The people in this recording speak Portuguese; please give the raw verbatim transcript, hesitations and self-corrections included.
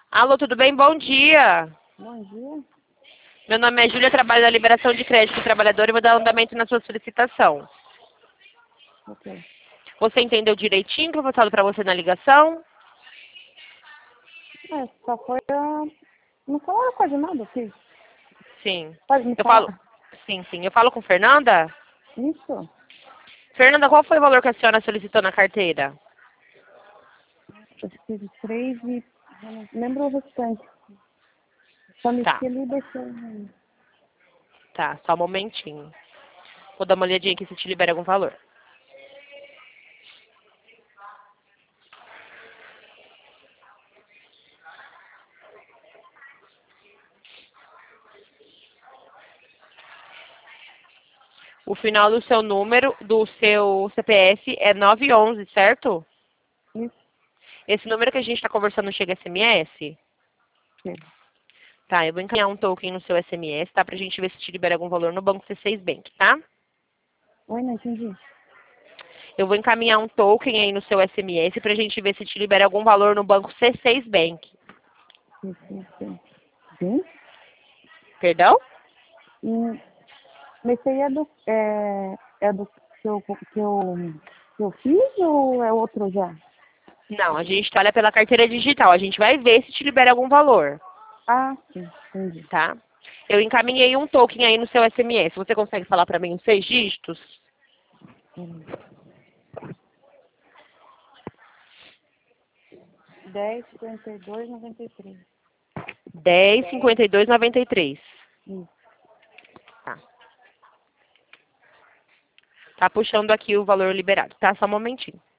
Alô, tudo bem? Bom dia. Bom dia. Meu nome é Júlia, trabalho na liberação de crédito do trabalhador e vou dar andamento na sua solicitação. Ok. Você entendeu direitinho o que eu falado para você na ligação? É, só foi a... Não falaram quase nada, filho. Sim. Pode me Eu falo... falar? Sim, sim. Eu falo com Fernanda? Isso. Fernanda, qual foi o valor que a senhora solicitou na carteira? Eu fiz três e... eu não lembro o restante. Só me Tá, esqueci e deixei... tá. Só um momentinho. Vou dar uma olhadinha aqui se te libera algum valor. O final do seu número, do seu C P F é nove onze, certo? Isso. Esse número que a gente está conversando chega S M S? Chega. Tá, eu vou encaminhar um token no seu S M S, tá? Pra gente ver se te libera algum valor no Banco C seis Bank, tá? Oi, não entendi. Eu vou encaminhar um token aí no seu S M S pra gente ver se te libera algum valor no Banco C seis Bank. Sim, sim, sim. Sim? Perdão? Hum, mas isso aí é do... É, é do que eu, que, eu, que eu fiz ou é outro já? Não, a gente trabalha pela carteira digital. A gente vai ver se te libera algum valor, Ah, sim. Entendi. tá? Eu encaminhei um token aí no seu S M S. Você consegue falar pra mim os seis dígitos? Hum. dez, cinquenta e dois, noventa e três. dez, cinquenta e dois, noventa e três. Isso. Tá. Tá puxando aqui o valor liberado, tá? Só um momentinho.